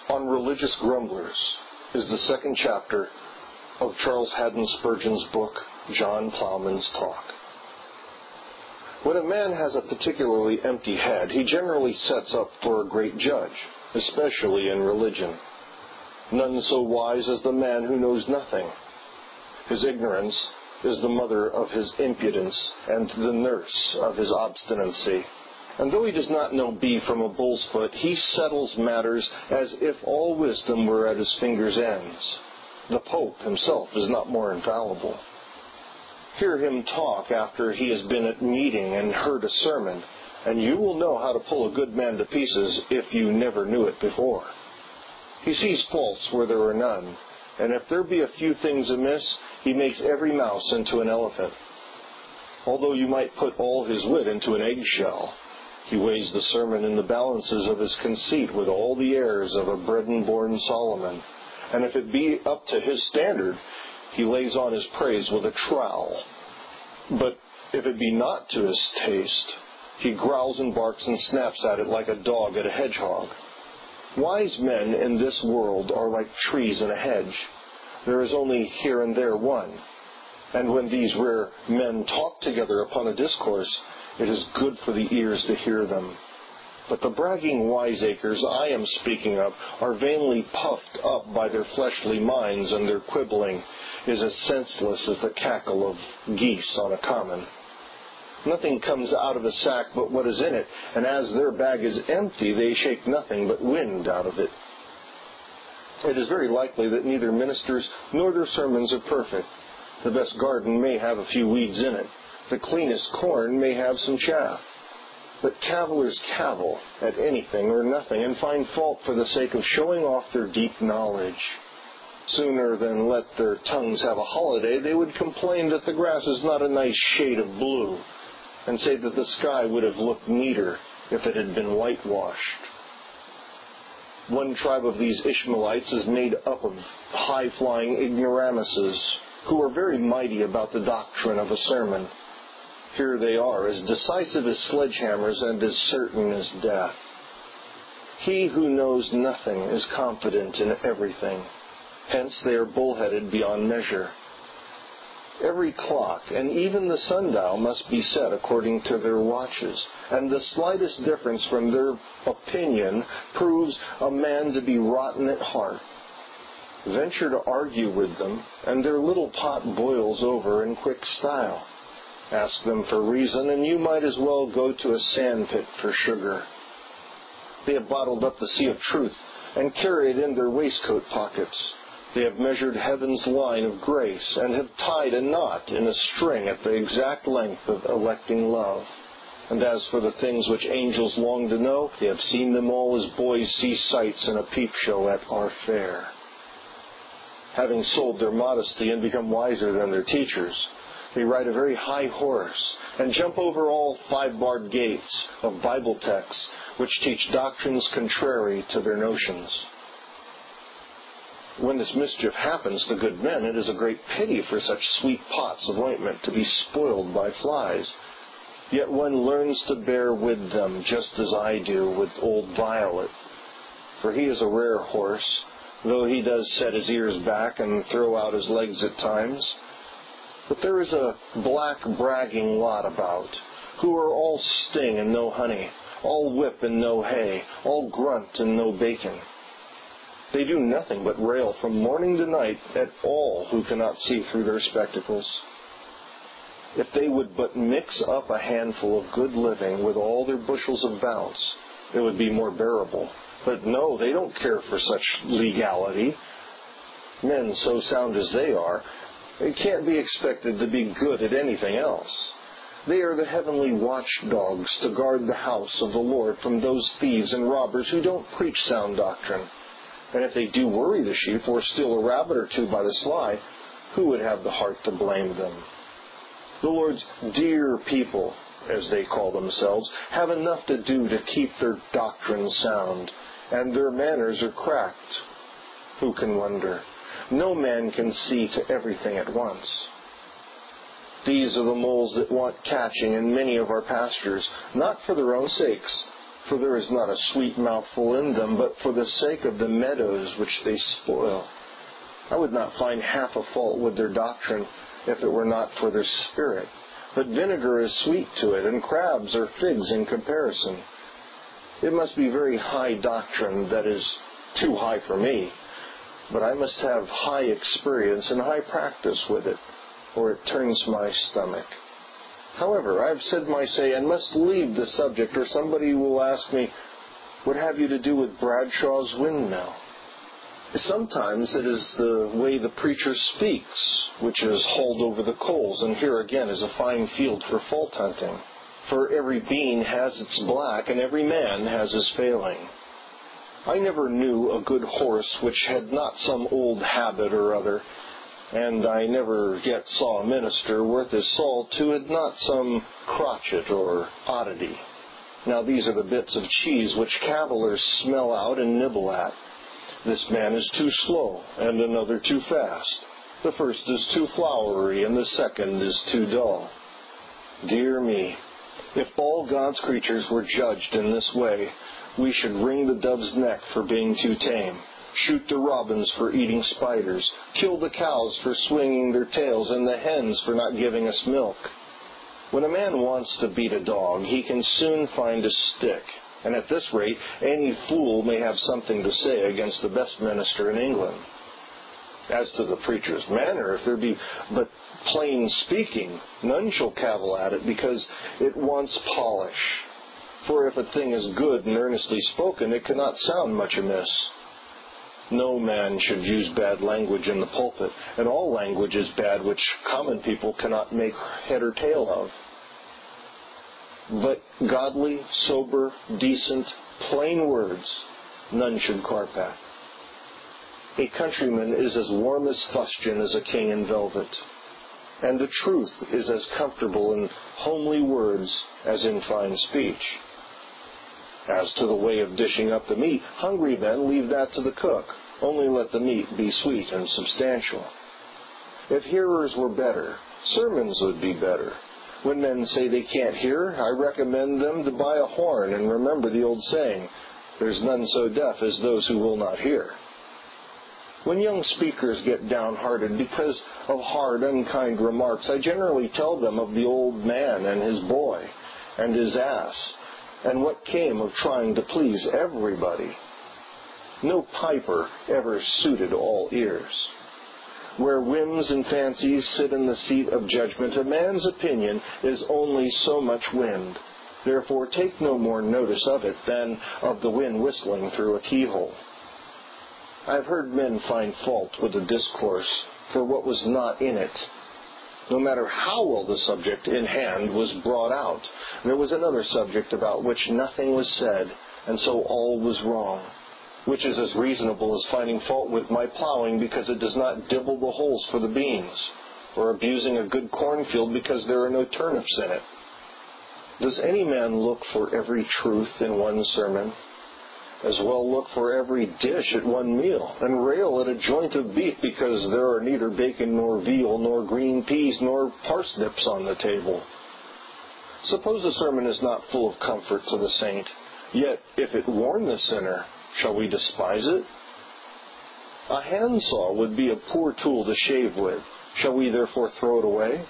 On Religious Grumblers is the second chapter of Charles Haddon Spurgeon's book, John Plowman's Talk. When a man has a particularly empty head, he generally sets up for a great judge, especially in religion. None so wise as the man who knows nothing. His ignorance is the mother of his impudence and the nurse of his obstinacy. And though he does not know B from a bull's foot, he settles matters as if all wisdom were at his fingers' ends. The Pope himself is not more infallible. Hear him talk after he has been at meeting and heard a sermon, and you will know how to pull a good man to pieces if you never knew it before. He sees faults where there are none, and if there be a few things amiss, he makes every mouse into an elephant. Although you might put all his wit into an eggshell, he weighs the sermon in the balances of his conceit with all the airs of a bred-and-born Solomon. And if it be up to his standard, he lays on his praise with a trowel. But if it be not to his taste, he growls and barks and snaps at it like a dog at a hedgehog. Wise men in this world are like trees in a hedge. There is only here and there one. And when these rare men talk together upon a discourse, it is good for the ears to hear them. But the bragging wiseacres I am speaking of are vainly puffed up by their fleshly minds, and their quibbling is as senseless as the cackle of geese on a common. Nothing comes out of a sack but what is in it, and as their bag is empty, they shake nothing but wind out of it. It is very likely that neither ministers nor their sermons are perfect. The best garden may have a few weeds in it. The cleanest corn may have some chaff. But cavillers cavil at anything or nothing and find fault for the sake of showing off their deep knowledge. Sooner than let their tongues have a holiday, they would complain that the grass is not a nice shade of blue, and say that the sky would have looked neater if it had been whitewashed. One tribe of these Ishmaelites is made up of high-flying ignoramuses, who are very mighty about the doctrine of a sermon. Here they are, as decisive as sledgehammers and as certain as death. He who knows nothing is confident in everything. Hence they are bullheaded beyond measure. Every clock, and even the sundial, must be set according to their watches, and the slightest difference from their opinion proves a man to be rotten at heart. Venture to argue with them, and their little pot boils over in quick style. Ask them for reason, and you might as well go to a sandpit for sugar. They have bottled up the sea of truth and carry it in their waistcoat pockets. They have measured heaven's line of grace and have tied a knot in a string at the exact length of electing love. And as for the things which angels long to know, they have seen them all as boys see sights in a peep show at our fair. Having sold their modesty and become wiser than their teachers, they ride a very high horse and jump over all 5-barred gates of Bible texts which teach doctrines contrary to their notions. When this mischief happens to good men, it is a great pity for such sweet pots of ointment to be spoiled by flies. Yet one learns to bear with them just as I do with old Violet. For he is a rare horse, though he does set his ears back and throw out his legs at times. But there is a black bragging lot about, who are all sting and no honey, all whip and no hay, all grunt and no bacon. They do nothing but rail from morning to night at all who cannot see through their spectacles. If they would but mix up a handful of good living with all their bushels of bounce, it would be more bearable. But no, they don't care for such legality. Men so sound as they are, they can't be expected to be good at anything else. They are the heavenly watchdogs to guard the house of the Lord from those thieves and robbers who don't preach sound doctrine. And if they do worry the sheep or steal a rabbit or two by the sly, who would have the heart to blame them? The Lord's dear people, as they call themselves, have enough to do to keep their doctrine sound, and their manners are cracked. Who can wonder? No man can see to everything at once. These are the moles that want catching in many of our pastures, not for their own sakes, for there is not a sweet mouthful in them, but for the sake of the meadows which they spoil. I would not find half a fault with their doctrine if it were not for their spirit. But vinegar is sweet to it, and crabs are figs in comparison. It must be very high doctrine that is too high for me, but I must have high experience and high practice with it, or it turns my stomach. However, I have said my say and must leave the subject, or somebody will ask me, what have you to do with Bradshaw's windmill? Sometimes it is the way the preacher speaks, which is hauled over the coals, and here again is a fine field for fault hunting. For every bean has its black, and every man has his failing. I never knew a good horse which had not some old habit or other, and I never yet saw a minister worth his salt who had not some crotchet or oddity. Now these are the bits of cheese which cavillers smell out and nibble at. This man is too slow, and another too fast. The first is too flowery, and the second is too dull. Dear me, if all God's creatures were judged in this way, we should wring the dove's neck for being too tame, shoot the robins for eating spiders, kill the cows for swinging their tails, and the hens for not giving us milk. When a man wants to beat a dog, he can soon find a stick. And at this rate, any fool may have something to say against the best minister in England. As to the preacher's manner, if there be but plain speaking, none shall cavil at it, because it wants polish. For if a thing is good and earnestly spoken, it cannot sound much amiss. No man should use bad language in the pulpit, and all language is bad which common people cannot make head or tail of. But godly, sober, decent, plain words, none should carp at. A countryman is as warm as fustian as a king in velvet, and the truth is as comfortable in homely words as in fine speech. As to the way of dishing up the meat, hungry men leave that to the cook. Only let the meat be sweet and substantial. If hearers were better, sermons would be better. When men say they can't hear, I recommend them to buy a horn and remember the old saying, there's none so deaf as those who will not hear. When young speakers get downhearted because of hard, unkind remarks, I generally tell them of the old man and his boy and his ass, and what came of trying to please everybody. No piper ever suited all ears. Where whims and fancies sit in the seat of judgment, a man's opinion is only so much wind. Therefore take no more notice of it than of the wind whistling through a keyhole. I have heard men find fault with a discourse for what was not in it, no matter how well the subject in hand was brought out. There was another subject about which nothing was said, and so all was wrong, which is as reasonable as finding fault with my plowing because it does not dibble the holes for the beans, or abusing a good cornfield because there are no turnips in it. Does any man look for every truth in one sermon? As well look for every dish at one meal, and rail at a joint of beef because there are neither bacon nor veal nor green peas nor parsnips on the table. Suppose the sermon is not full of comfort to the saint, yet if it warn the sinner, shall we despise it? A handsaw would be a poor tool to shave with. Shall we therefore throw it away?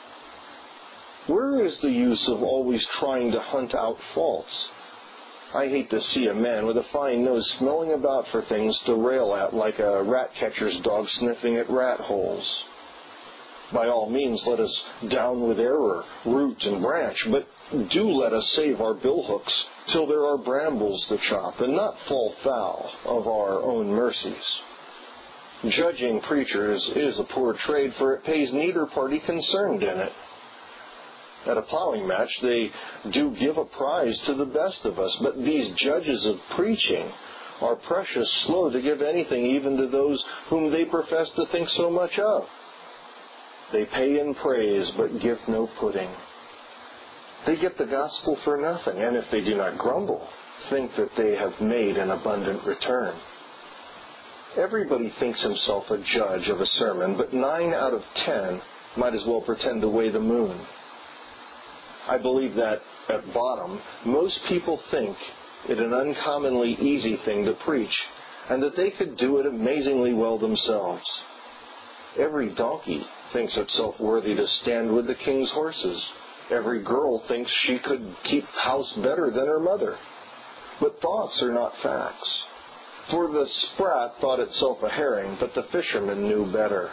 Where is the use of always trying to hunt out faults? I hate to see a man with a fine nose smelling about for things to rail at like a rat-catcher's dog sniffing at rat holes. By all means, let us down with error, root and branch, but do let us save our billhooks till there are brambles to chop, and not fall foul of our own mercies. Judging preachers is a poor trade, for it pays neither party concerned in it. At a plowing match, they do give a prize to the best of us, but these judges of preaching are precious slow to give anything even to those whom they profess to think so much of. They pay in praise, but give no pudding. They get the gospel for nothing, and if they do not grumble, think that they have made an abundant return. Everybody thinks himself a judge of a sermon, but 9 out of 10 might as well pretend to weigh the moon. I believe that, at bottom, most people think it an uncommonly easy thing to preach, and that they could do it amazingly well themselves. Every donkey thinks itself worthy to stand with the king's horses. Every girl thinks she could keep house better than her mother. But thoughts are not facts. For the sprat thought itself a herring, but the fisherman knew better.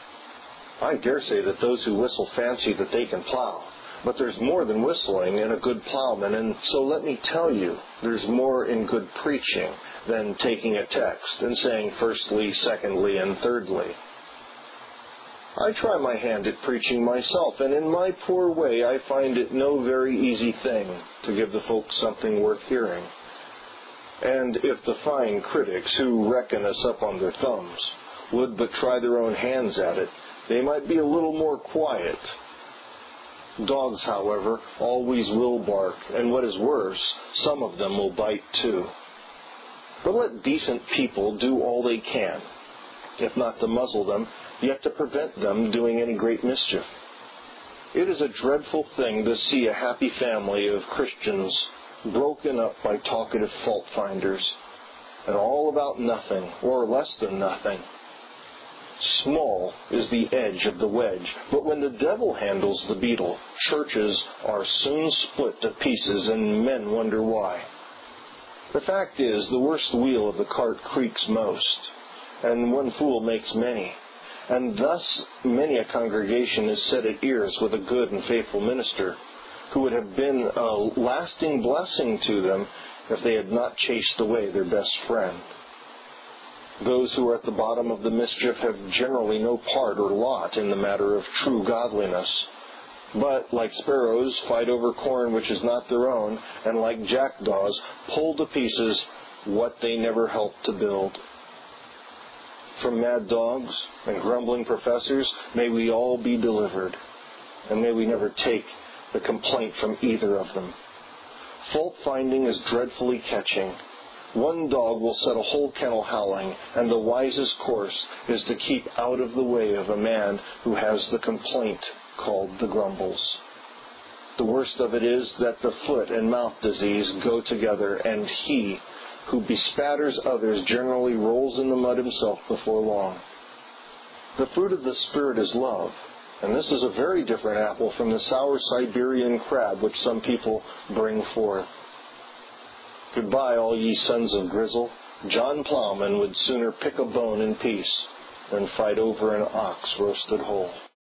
I dare say that those who whistle fancy that they can plow. But there's more than whistling in a good plowman, and so let me tell you, there's more in good preaching than taking a text and saying firstly, secondly, and thirdly. I try my hand at preaching myself, and in my poor way I find it no very easy thing to give the folks something worth hearing. And if the fine critics who reckon us up on their thumbs would but try their own hands at it, they might be a little more quiet. Dogs, however, always will bark, and what is worse, some of them will bite too. But let decent people do all they can, if not to muzzle them, yet to prevent them doing any great mischief. It is a dreadful thing to see a happy family of Christians broken up by talkative fault-finders, and all about nothing, or less than nothing. Small is the edge of the wedge, but when the devil handles the beetle, churches are soon split to pieces, and men wonder why. The fact is, the worst wheel of the cart creaks most, and one fool makes many, and thus many a congregation is set at ears with a good and faithful minister, who would have been a lasting blessing to them if they had not chased away their best friend. Those who are at the bottom of the mischief have generally no part or lot in the matter of true godliness, but, like sparrows, fight over corn which is not their own, and like jackdaws, pull to pieces what they never helped to build. From mad dogs and grumbling professors, may we all be delivered, and may we never take the complaint from either of them. Fault-finding is dreadfully catching. One dog will set a whole kennel howling, and the wisest course is to keep out of the way of a man who has the complaint called the grumbles. The worst of it is that the foot and mouth disease go together, and he who bespatters others generally rolls in the mud himself before long. The fruit of the Spirit is love, and this is a very different apple from the sour Siberian crab which some people bring forth. Goodbye, all ye sons of Grizzle. John Plowman would sooner pick a bone in peace than fight over an ox roasted whole.